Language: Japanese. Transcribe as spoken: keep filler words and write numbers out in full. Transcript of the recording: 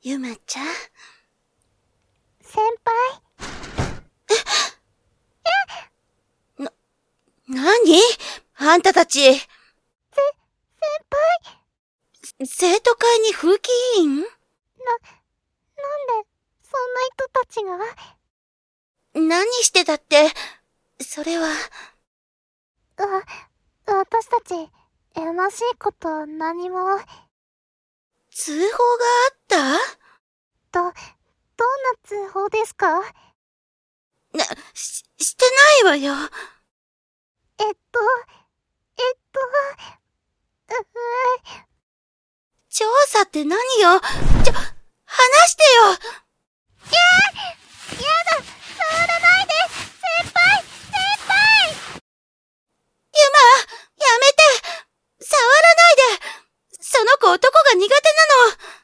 ゆまちゃん。 先輩。 えな、なにあんたたち。せ、先輩。 生徒会に風紀委員？な、なんで、 そんな人たちが？ 何してたって、それは。 わ、私たち、やましいこと何も。 通報があった？ ど、どんな通報ですか？ な、し、してないわよ。 えっと、えっと、うふ調査って何よ？ちょ、話してよ！ や、やだ、触らないで！先輩！先輩！ ゆま、やめて！触らないで！その子男が苦手なの！